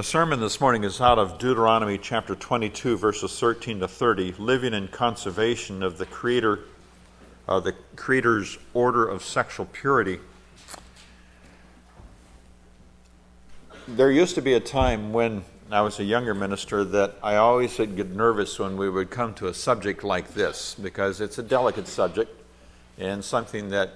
The sermon this morning is out of Deuteronomy chapter 22, verses 13 to 30, living in conservation of the Creator's order of sexual purity. There used to be a time when I was a younger minister that I always would get nervous when we would come to a subject like this, because it's a delicate subject and something that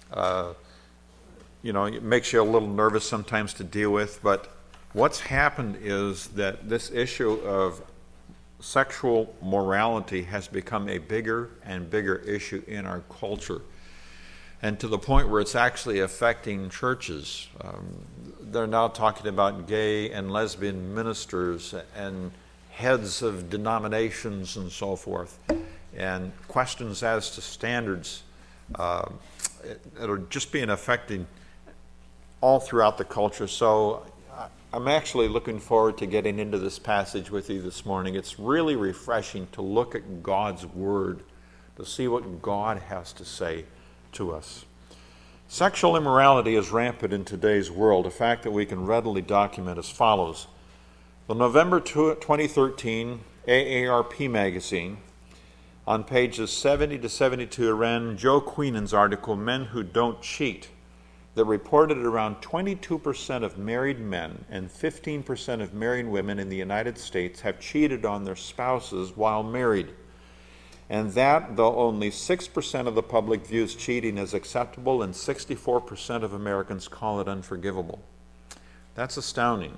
it makes you a little nervous sometimes to deal with. But what's happened is that this issue of sexual morality has become a bigger and bigger issue in our culture, and to the point where it's actually affecting churches. They're now talking about gay and lesbian ministers and heads of denominations and so forth, and questions as to standards that are just being affected all throughout the culture. So I'm actually looking forward to getting into this passage with you this morning. It's really refreshing to look at God's Word, to see what God has to say to us. Sexual immorality is rampant in today's world, a fact that we can readily document as follows. The November 2013 AARP magazine, on pages 70 to 72, ran Joe Queenan's article, Men Who Don't Cheat, that reported around 22% of married men and 15% of married women in the United States have cheated on their spouses while married. And that, though only 6% of the public views cheating as acceptable and 64% of Americans call it unforgivable. That's astounding.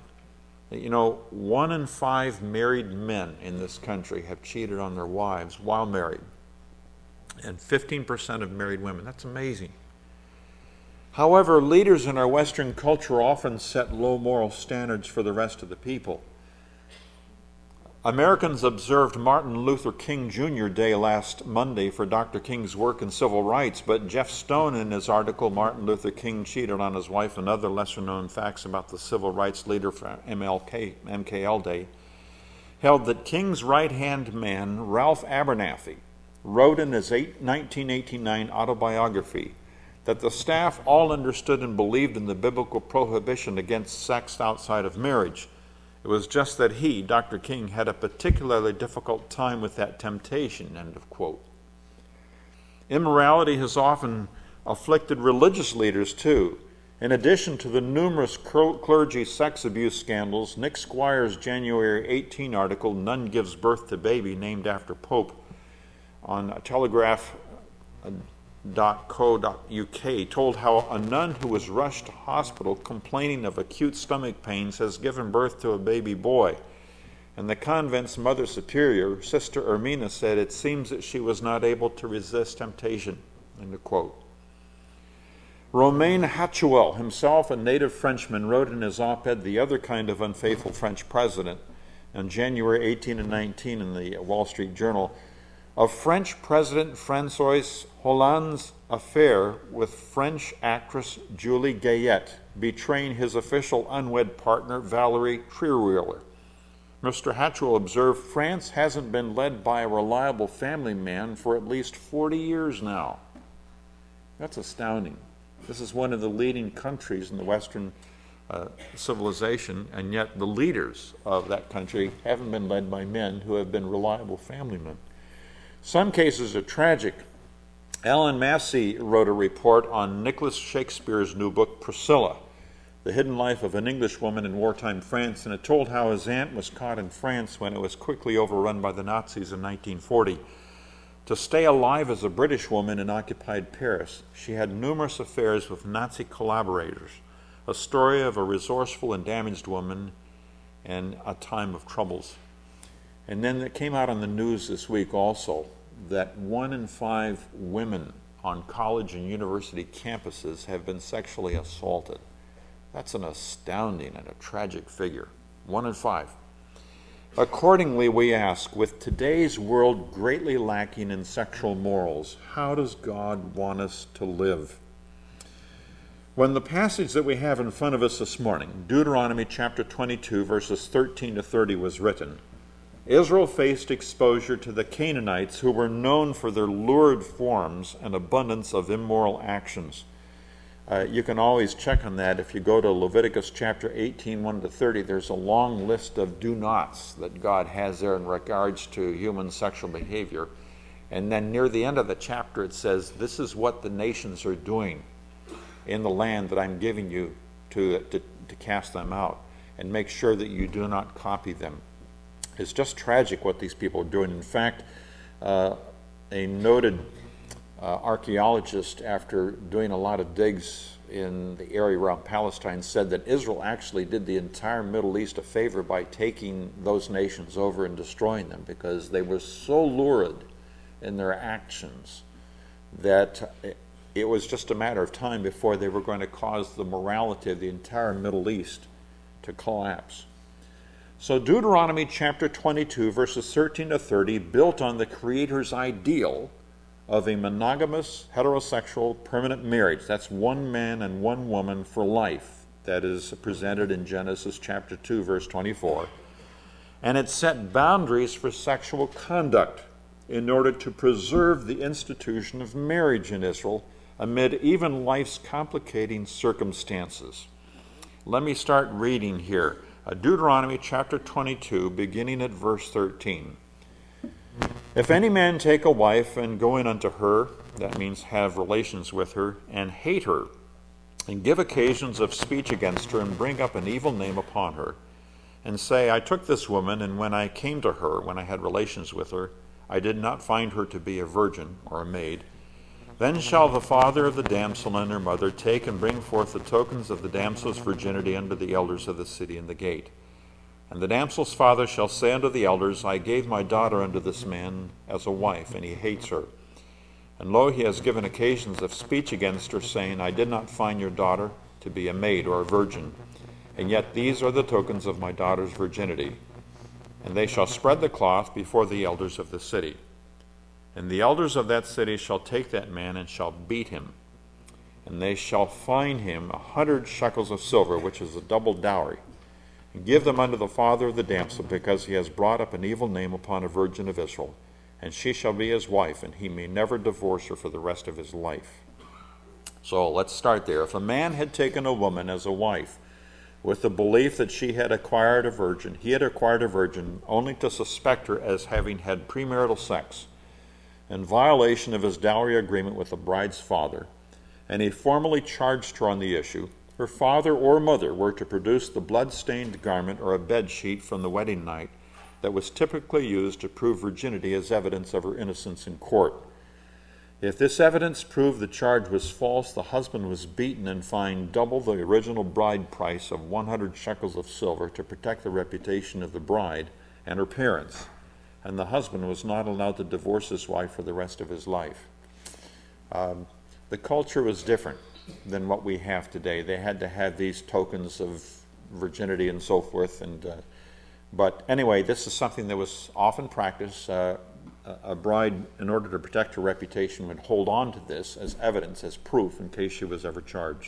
1 in 5 married men in this country have cheated on their wives while married, and 15% of married women. That's amazing. However, leaders in our Western culture often set low moral standards for the rest of the people. Americans observed Martin Luther King Jr. Day last Monday for Dr. King's work in civil rights, but Jeff Stone, in his article, Martin Luther King Cheated on His Wife and Other Lesser-Known Facts About the Civil Rights Leader for MKL Day, held that King's right-hand man, Ralph Abernathy, wrote in his 1989 autobiography that the staff all understood and believed in the biblical prohibition against sex outside of marriage. It was just that he, Dr. King, had a particularly difficult time with that temptation, end of quote. Immorality has often afflicted religious leaders too. In addition to the numerous clergy sex abuse scandals, Nick Squire's January 18 article, Nun Gives Birth to Baby, named after Pope, on telegraph.co.uk, told how a nun who was rushed to hospital complaining of acute stomach pains has given birth to a baby boy. And the convent's Mother Superior, Sister Ermina, said it seems that she was not able to resist temptation. End of quote. Romain Hatchouel, himself a native Frenchman, wrote in his op-ed, The Other Kind of Unfaithful French President, on January 18 and 19 in the Wall Street Journal, of French President François Hollande's affair with French actress Julie Gayet, betraying his official unwed partner Valérie Trierweiler. Mr. Hatchell observed, France hasn't been led by a reliable family man for at least 40 years now. That's astounding. This is one of the leading countries in the Western civilization, and yet the leaders of that country haven't been led by men who have been reliable family men. Some cases are tragic. Alan Massey wrote a report on Nicholas Shakespeare's new book, Priscilla, The Hidden Life of an Englishwoman in Wartime France, and it told how his aunt was caught in France when it was quickly overrun by the Nazis in 1940. To stay alive as a British woman in occupied Paris, she had numerous affairs with Nazi collaborators, a story of a resourceful and damaged woman in a time of troubles. And then it came out on the news this week also that 1 in 5 women on college and university campuses have been sexually assaulted. That's an astounding and a tragic figure. 1 in 5. Accordingly, we ask, with today's world greatly lacking in sexual morals, how does God want us to live? When the passage that we have in front of us this morning, Deuteronomy chapter 22, verses 13 to 30, was written, Israel faced exposure to the Canaanites, who were known for their lurid forms and abundance of immoral actions. You can always check on that. If you go to Leviticus chapter 18, 1 to 30, there's a long list of do nots that God has there in regards to human sexual behavior. And then near the end of the chapter it says, this is what the nations are doing in the land that I'm giving you to cast them out. And make sure that you do not copy them. It's just tragic what these people are doing. In fact, a noted archaeologist, after doing a lot of digs in the area around Palestine, said that Israel actually did the entire Middle East a favor by taking those nations over and destroying them, because they were so lurid in their actions that it was just a matter of time before they were going to cause the morality of the entire Middle East to collapse. So Deuteronomy chapter 22, verses 13 to 30, built on the Creator's ideal of a monogamous, heterosexual, permanent marriage. That's one man and one woman for life. That is presented in Genesis chapter 2, verse 24. And it set boundaries for sexual conduct in order to preserve the institution of marriage in Israel amid even life's complicating circumstances. Let me start reading here. Deuteronomy chapter 22, beginning at verse 13. If any man take a wife and go in unto her, that means have relations with her, and hate her, and give occasions of speech against her, and bring up an evil name upon her, and say, I took this woman, and when I came to her, when I had relations with her, I did not find her to be a virgin or a maid, then shall the father of the damsel and her mother take and bring forth the tokens of the damsel's virginity unto the elders of the city and the gate. And the damsel's father shall say unto the elders, I gave my daughter unto this man as a wife, and he hates her. And lo, he has given occasions of speech against her, saying, I did not find your daughter to be a maid or a virgin, and yet these are the tokens of my daughter's virginity. And they shall spread the cloth before the elders of the city. And the elders of that city shall take that man and shall beat him. And they shall fine him 100 shekels of silver, which is a double dowry, and give them unto the father of the damsel, because he has brought up an evil name upon a virgin of Israel. And she shall be his wife, and he may never divorce her for the rest of his life. So let's start there. If a man had taken a woman as a wife with the belief that she had acquired a virgin, he had acquired a virgin only to suspect her as having had premarital sex, in violation of his dowry agreement with the bride's father, and he formally charged her on the issue, her father or mother were to produce the blood-stained garment or a bed sheet from the wedding night that was typically used to prove virginity as evidence of her innocence in court. If this evidence proved the charge was false, the husband was beaten and fined double the original bride price of 100 shekels of silver to protect the reputation of the bride and her parents. And the husband was not allowed to divorce his wife for the rest of his life. The culture was different than what we have today. They had to have these tokens of virginity and so forth. But anyway, this is something that was often practiced. A bride, in order to protect her reputation, would hold on to this as evidence, as proof, in case she was ever charged.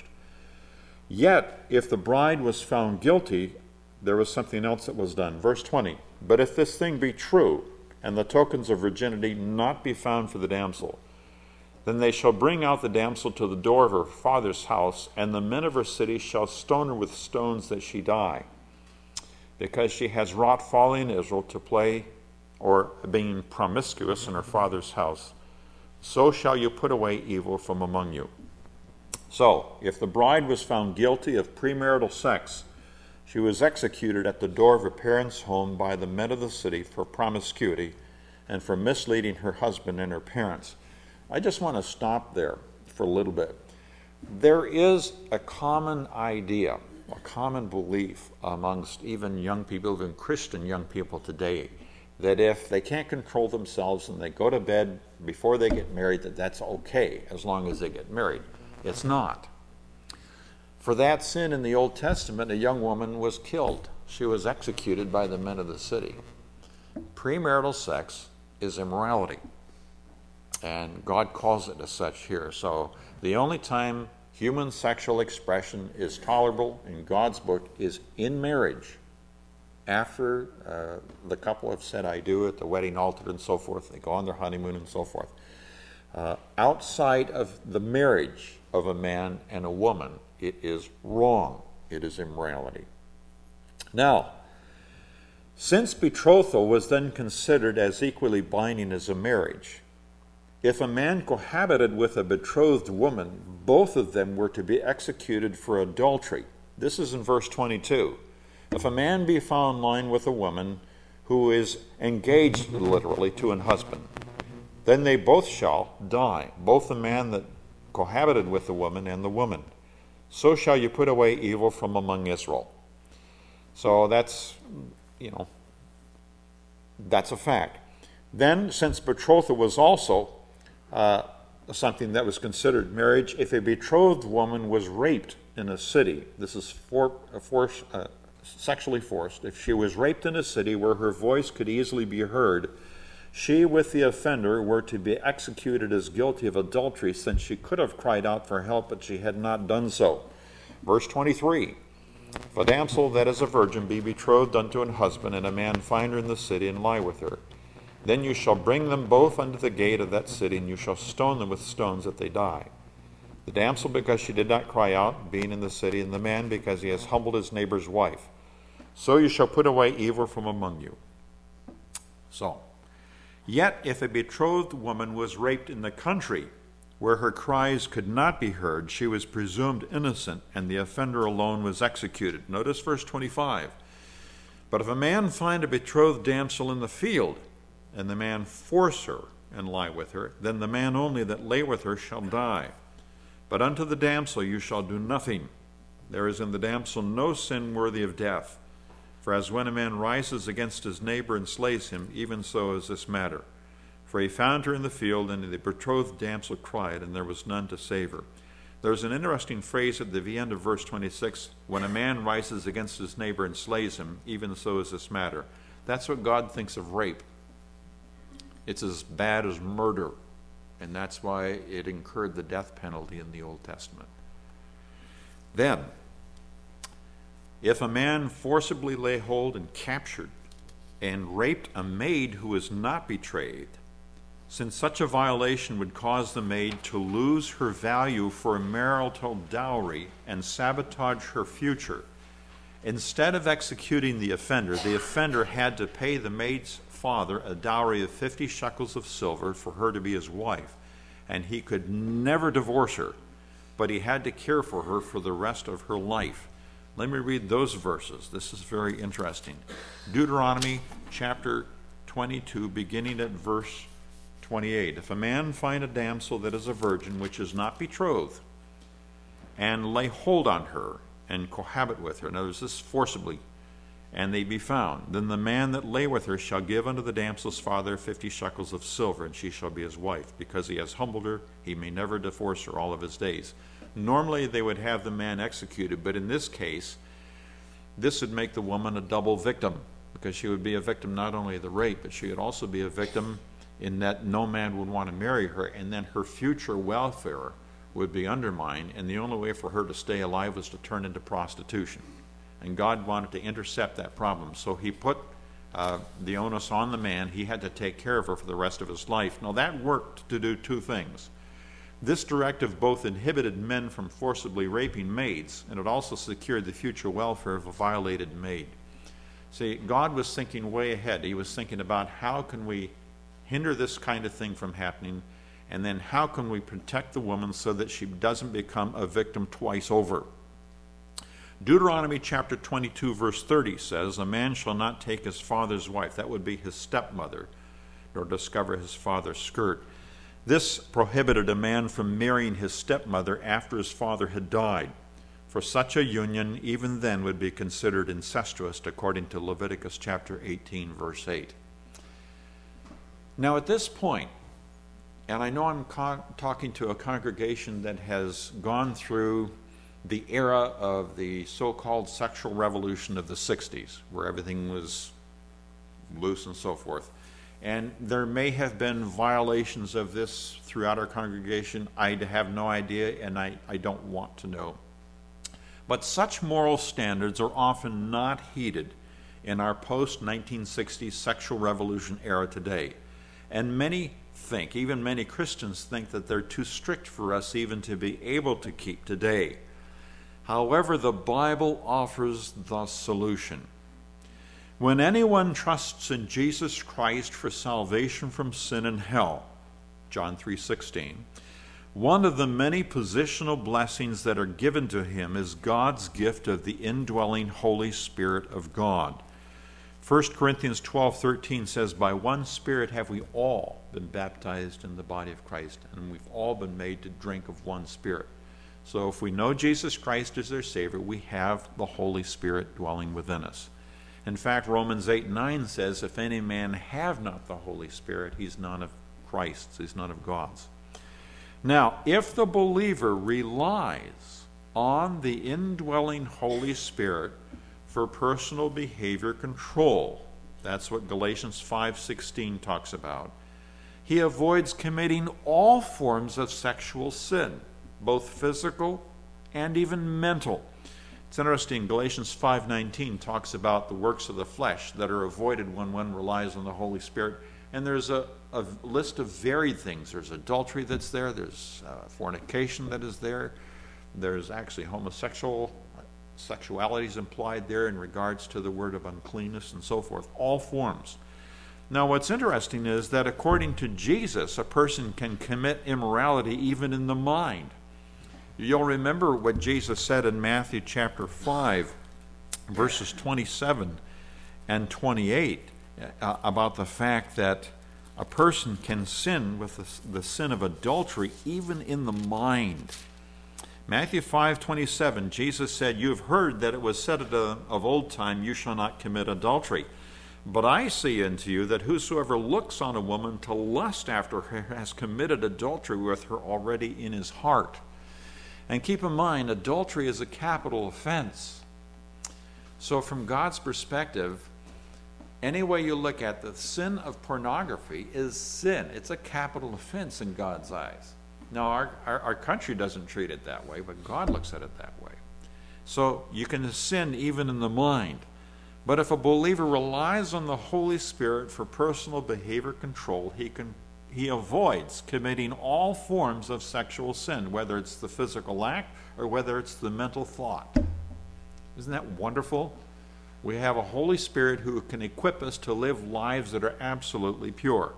Yet, if the bride was found guilty, there was something else that was done. Verse 20, but if this thing be true, and the tokens of virginity not be found for the damsel, then they shall bring out the damsel to the door of her father's house, and the men of her city shall stone her with stones that she die, because she has wrought folly in Israel to play or being promiscuous in her father's house. So shall you put away evil from among you. So, if the bride was found guilty of premarital sex, she was executed at the door of her parents' home by the men of the city for promiscuity and for misleading her husband and her parents. I just want to stop there for a little bit. There is a common idea, a common belief amongst even young people, even Christian young people today, that if they can't control themselves and they go to bed before they get married, that's okay as long as they get married. It's not. For that sin in the Old Testament, a young woman was killed. She was executed by the men of the city. Premarital sex is immorality, and God calls it as such here. So the only time human sexual expression is tolerable in God's book is in marriage. After the couple have said I do at the wedding altar and so forth, they go on their honeymoon and so forth. outside of the marriage of a man and a woman, it is wrong. It is immorality. Now, since betrothal was then considered as equally binding as a marriage, if a man cohabited with a betrothed woman, both of them were to be executed for adultery. This is in verse 22. If a man be found lying with a woman who is engaged literally to an husband, then they both shall die, both the man that cohabited with the woman and the woman. So shall you put away evil from among Israel. So that's a fact. Then, since betrothal was also something that was considered marriage, if a betrothed woman was raped in a city, this is sexually forced, if she was raped in a city where her voice could easily be heard, she with the offender were to be executed as guilty of adultery, since she could have cried out for help, but she had not done so. Verse 23, if a damsel that is a virgin be betrothed unto an husband, and a man find her in the city and lie with her, then you shall bring them both unto the gate of that city, and you shall stone them with stones that they die. The damsel because she did not cry out, being in the city, and the man because he has humbled his neighbor's wife. So you shall put away evil from among you. So, yet if a betrothed woman was raped in the country where her cries could not be heard, she was presumed innocent, and the offender alone was executed. Notice verse 25. But if a man find a betrothed damsel in the field, and the man force her and lie with her, then the man only that lay with her shall die. But unto the damsel you shall do nothing. There is in the damsel no sin worthy of death. For as when a man rises against his neighbor and slays him, even so is this matter. For he found her in the field, and the betrothed damsel cried, and there was none to save her. There's an interesting phrase at the end of verse 26, when a man rises against his neighbor and slays him, even so is this matter. That's what God thinks of rape. It's as bad as murder, and that's why it incurred the death penalty in the Old Testament. Then, if a man forcibly lay hold and captured and raped a maid who is not betrothed, since such a violation would cause the maid to lose her value for a marital dowry and sabotage her future, instead of executing the offender had to pay the maid's father a dowry of 50 shekels of silver for her to be his wife, and he could never divorce her, but he had to care for her for the rest of her life. Let me read those verses. This is very interesting. Deuteronomy chapter 22, beginning at verse 28. If a man find a damsel that is a virgin, which is not betrothed, and lay hold on her, and cohabit with her, in other words, this forcibly, and they be found, then the man that lay with her shall give unto the damsel's father 50 shekels of silver, and she shall be his wife. Because he has humbled her, he may never divorce her all of his days. Normally they would have the man executed, but in this case, this would make the woman a double victim, because she would be a victim not only of the rape, but she would also be a victim in that no man would want to marry her, and then her future welfare would be undermined, and the only way for her to stay alive was to turn into prostitution. And God wanted to intercept that problem, so he put the onus on the man. He had to take care of her for the rest of his life. Now that worked to do two things. This directive both inhibited men from forcibly raping maids, and it also secured the future welfare of a violated maid. See, God was thinking way ahead. He was thinking about how can we hinder this kind of thing from happening, and then how can we protect the woman so that she doesn't become a victim twice over. Deuteronomy chapter 22 verse 30 says, a man shall not take his father's wife, that would be his stepmother, nor discover his father's skirt. This prohibited a man from marrying his stepmother after his father had died, for such a union even then would be considered incestuous, according to Leviticus chapter 18 verse 8. Now at this point, and I know I'm talking to a congregation that has gone through the era of the so-called sexual revolution of the 60s, where everything was loose and so forth. And there may have been violations of this throughout our congregation. I have no idea, and I don't want to know. But such moral standards are often not heeded in our post-1960s sexual revolution era today. And many think, even many Christians think, that they're too strict for us even to be able to keep today. However, the Bible offers the solution. When anyone trusts in Jesus Christ for salvation from sin and hell, John 3:16, one of the many positional blessings that are given to him is God's gift of the indwelling Holy Spirit of God. 1 Corinthians 12:13 says, by one Spirit have we all been baptized in the body of Christ, and we've all been made to drink of one Spirit. So if we know Jesus Christ as our Savior, we have the Holy Spirit dwelling within us. In fact, Romans 8:9 says, if any man have not the Holy Spirit, he's none of Christ's, he's none of God's. Now, if the believer relies on the indwelling Holy Spirit for personal behavior control, that's what Galatians 5:16 talks about, he avoids committing all forms of sexual sin, both physical and even mental. It's interesting, Galatians 5:19 talks about the works of the flesh that are avoided when one relies on the Holy Spirit. And there's a list of varied things. There's adultery that's there. There's fornication that is there. There's actually sexuality is implied there in regards to the word of uncleanness and so forth. All forms. Now what's interesting is that according to Jesus, a person can commit immorality even in the mind. You'll remember what Jesus said in Matthew chapter 5, verses 27 and 28, about the fact that a person can sin with the sin of adultery even in the mind. Matthew 5:27, Jesus said, you have heard that it was said of old time, you shall not commit adultery. But I say unto you that whosoever looks on a woman to lust after her has committed adultery with her already in his heart. And keep in mind, adultery is a capital offense. So from God's perspective, any way you look at the sin of pornography is sin. It's a capital offense in God's eyes. Now, our country doesn't treat it that way, but God looks at it that way. So you can sin even in the mind. But if a believer relies on the Holy Spirit for personal behavior control, he avoids committing all forms of sexual sin, whether it's the physical act or whether it's the mental thought. Isn't that wonderful? We have a Holy Spirit who can equip us to live lives that are absolutely pure.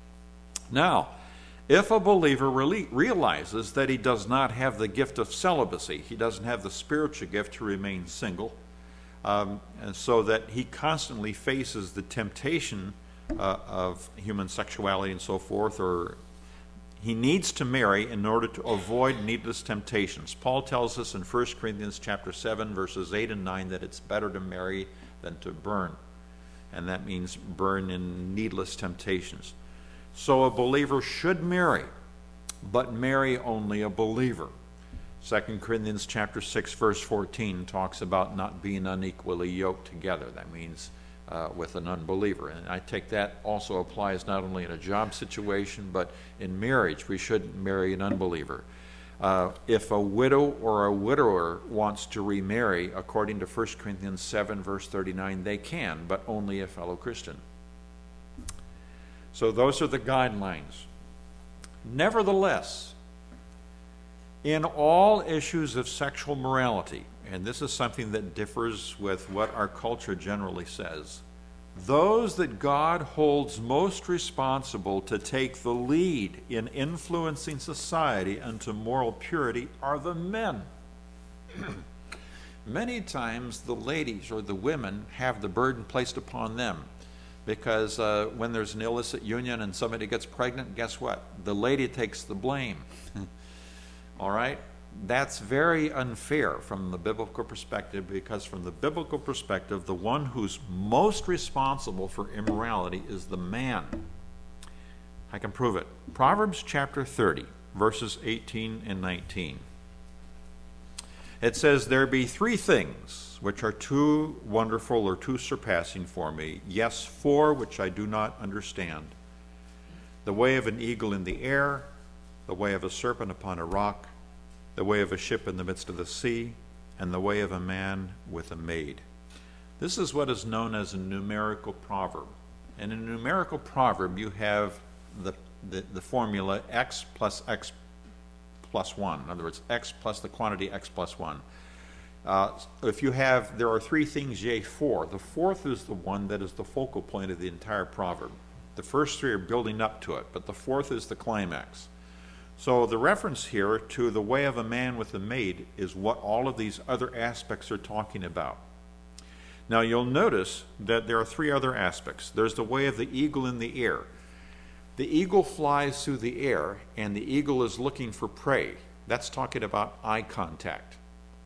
Now, if a believer really realizes that he does not have the gift of celibacy, he doesn't have the spiritual gift to remain single, and so that he constantly faces the temptation of human sexuality and so forth, or he needs to marry in order to avoid needless temptations. Paul tells us in 1 Corinthians chapter 7, verses 8 and 9, that it's better to marry than to burn. And that means burn in needless temptations. So a believer should marry, but marry only a believer. 2 Corinthians chapter 6, verse 14 talks about not being unequally yoked together. That means with an unbeliever. And I take that also applies not only in a job situation, but in marriage. We shouldn't marry an unbeliever. If a widow or a widower wants to remarry, according to 1 Corinthians 7, verse 39, they can, but only a fellow Christian. So those are the guidelines. Nevertheless, in all issues of sexual morality, and this is something that differs with what our culture generally says, those that God holds most responsible to take the lead in influencing society unto moral purity are the men. Many times the ladies or the women have the burden placed upon them, because when there's an illicit union and somebody gets pregnant, guess what? The lady takes the blame. All right? That's very unfair from the biblical perspective, because from the biblical perspective, the one who's most responsible for immorality is the man. I can prove it. Proverbs chapter 30, verses 18 and 19. It says, there be three things which are too wonderful or too surpassing for me, yes, four which I do not understand. The way of an eagle in the air, the way of a serpent upon a rock, the way of a ship in the midst of the sea, and the way of a man with a maid. This is what is known as a numerical proverb. And in a numerical proverb, you have the the formula x plus 1. In other words, x plus the quantity x plus 1. There are three things, yea, four. The fourth is the one that is the focal point of the entire proverb. The first three are building up to it, but the fourth is the climax. So the reference here to the way of a man with a maid is what all of these other aspects are talking about. Now you'll notice that there are three other aspects. There's the way of the eagle in the air. The eagle flies through the air, and the eagle is looking for prey. That's talking about eye contact.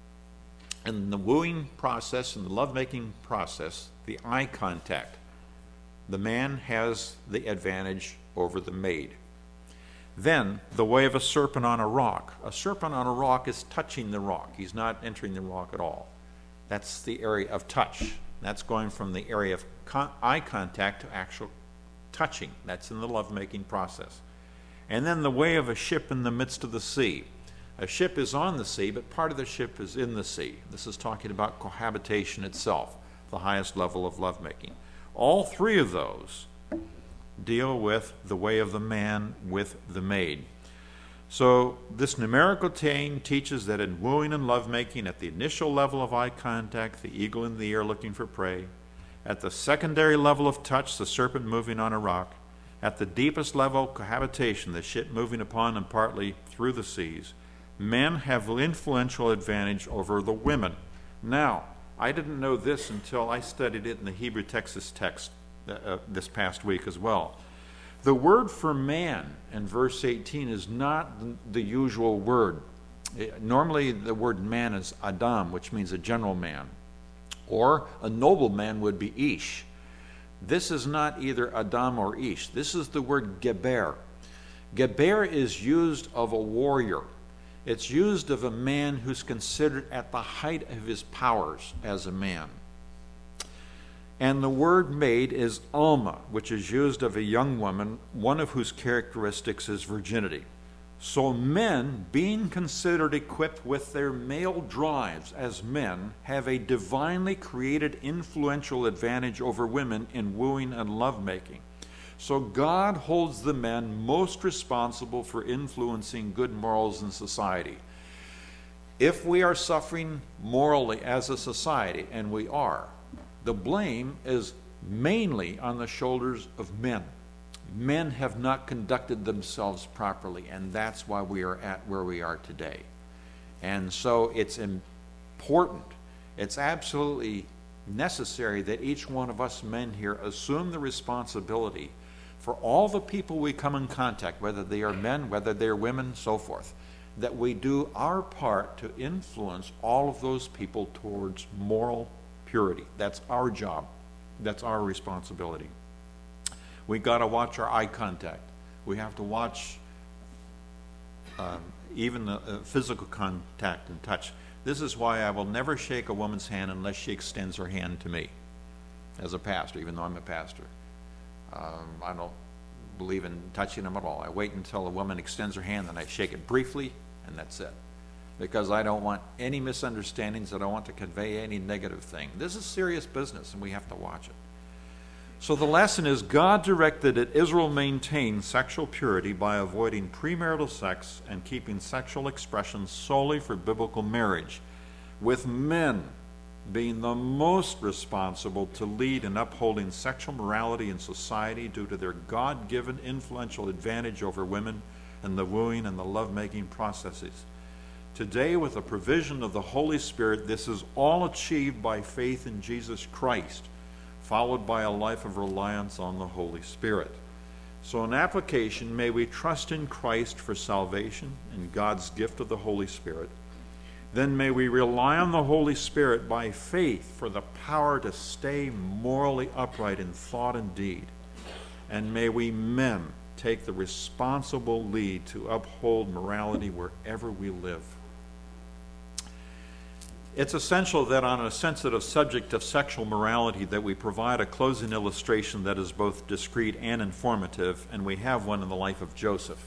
In the wooing process and the lovemaking process, the eye contact, the man has the advantage over the maid. Then, the way of a serpent on a rock. A serpent on a rock is touching the rock. He's not entering the rock at all. That's the area of touch. That's going from the area of eye contact to actual touching. That's in the lovemaking process. And then the way of a ship in the midst of the sea. A ship is on the sea, but part of the ship is in the sea. This is talking about cohabitation itself, the highest level of lovemaking. All three of those deal with the way of the man with the maid. So this numerical chain teaches that in wooing and lovemaking, at the initial level of eye contact, the eagle in the air looking for prey. At the secondary level of touch, the serpent moving on a rock. At the deepest level, cohabitation, the ship moving upon and partly through the seas. Men have influential advantage over the women. Now, I didn't know this until I studied it in the Hebrew Texas text this past week as well. The word for man in verse 18 is not the usual word. Normally the word man is Adam, which means a general man. Or a noble man would be Ish. This is not either Adam or Ish. This is the word Geber. Geber is used of a warrior. It's used of a man who's considered at the height of his powers as a man. And the word maid is Alma, which is used of a young woman, one of whose characteristics is virginity. So men, being considered equipped with their male drives as men, have a divinely created influential advantage over women in wooing and lovemaking. So God holds the men most responsible for influencing good morals in society. If we are suffering morally as a society, and we are, the blame is mainly on the shoulders of men. Men have not conducted themselves properly, and that's why we are at where we are today. And so it's important, it's absolutely necessary that each one of us men here assume the responsibility for all the people we come in contact, whether they are men, whether they are women, so forth, that we do our part to influence all of those people towards moral purity. That's our job. That's our responsibility. We got to watch our eye contact. We have to watch even the physical contact and touch. This is why I will never shake a woman's hand unless she extends her hand to me as a pastor, even though I'm a pastor. I don't believe in touching them at all. I wait until a woman extends her hand, and I shake it briefly, and that's it. Because I don't want any misunderstandings. I don't want to convey any negative thing. This is serious business, and we have to watch it. So the lesson is God directed that Israel maintain sexual purity by avoiding premarital sex and keeping sexual expression solely for biblical marriage, with men being the most responsible to lead in upholding sexual morality in society due to their God-given influential advantage over women in the wooing and the lovemaking processes. Today, with the provision of the Holy Spirit, this is all achieved by faith in Jesus Christ, followed by a life of reliance on the Holy Spirit. So in application, may we trust in Christ for salvation and God's gift of the Holy Spirit. Then may we rely on the Holy Spirit by faith for the power to stay morally upright in thought and deed. And may we men take the responsible lead to uphold morality wherever we live. It's essential that on a sensitive subject of sexual morality that we provide a closing illustration that is both discreet and informative, and we have one in the life of Joseph.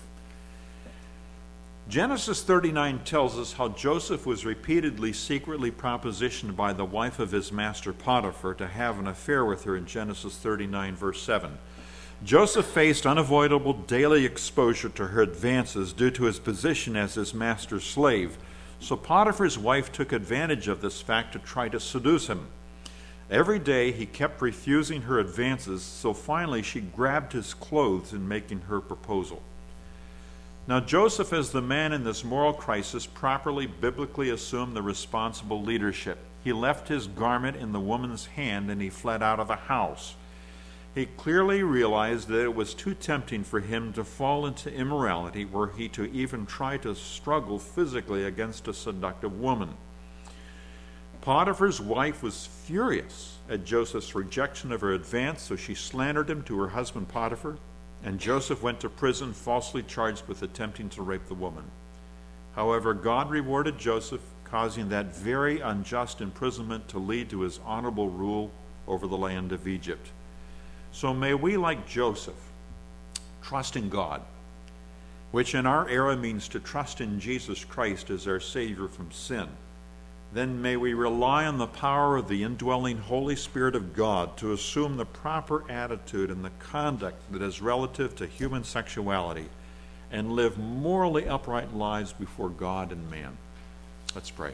Genesis 39 tells us how Joseph was repeatedly secretly propositioned by the wife of his master Potiphar to have an affair with her in Genesis 39 verse 7. Joseph faced unavoidable daily exposure to her advances due to his position as his master's slave. So Potiphar's wife took advantage of this fact to try to seduce him. Every day he kept refusing her advances, so finally she grabbed his clothes in making her proposal. Now Joseph, as the man in this moral crisis, properly biblically assumed the responsible leadership. He left his garment in the woman's hand and he fled out of the house. He clearly realized that it was too tempting for him to fall into immorality were he to even try to struggle physically against a seductive woman. Potiphar's wife was furious at Joseph's rejection of her advance, so she slandered him to her husband Potiphar, and Joseph went to prison falsely charged with attempting to rape the woman. However, God rewarded Joseph, causing that very unjust imprisonment to lead to his honorable rule over the land of Egypt. So may we, like Joseph, trust in God, which in our era means to trust in Jesus Christ as our Savior from sin. Then may we rely on the power of the indwelling Holy Spirit of God to assume the proper attitude and the conduct that is relative to human sexuality and live morally upright lives before God and man. Let's pray.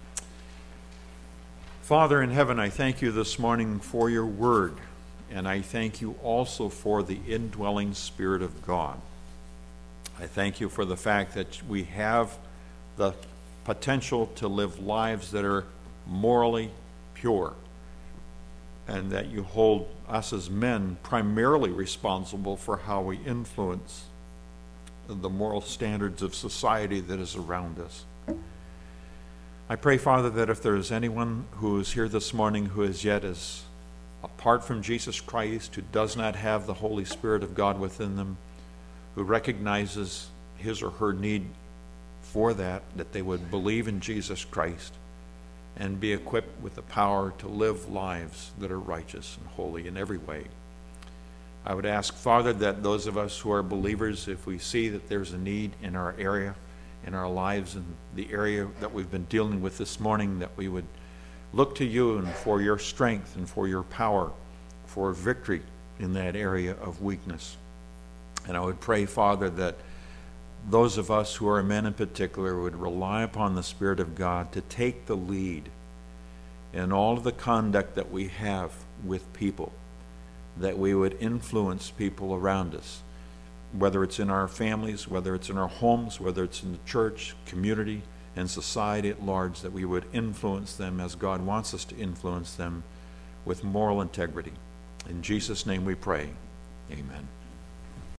Father in heaven, I thank you this morning for your word, and I thank you also for the indwelling Spirit of God. I thank you for the fact that we have the potential to live lives that are morally pure, and that you hold us as men primarily responsible for how we influence the moral standards of society that is around us. I pray, Father, that if there is anyone who is here this morning who as yet is apart from Jesus Christ, who does not have the Holy Spirit of God within them, who recognizes his or her need for that they would believe in Jesus Christ and be equipped with the power to live lives that are righteous and holy in every way. I would ask, Father, that those of us who are believers, if we see that there's a need in our area, in our lives, in the area that we've been dealing with this morning, that we would look to you and for your strength and for your power, for victory in that area of weakness. And I would pray, Father, that those of us who are men in particular would rely upon the Spirit of God to take the lead in all of the conduct that we have with people, that we would influence people around us, whether it's in our families, whether it's in our homes, whether it's in the church, community, and society at large, that we would influence them as God wants us to influence them with moral integrity. In Jesus' name we pray. Amen.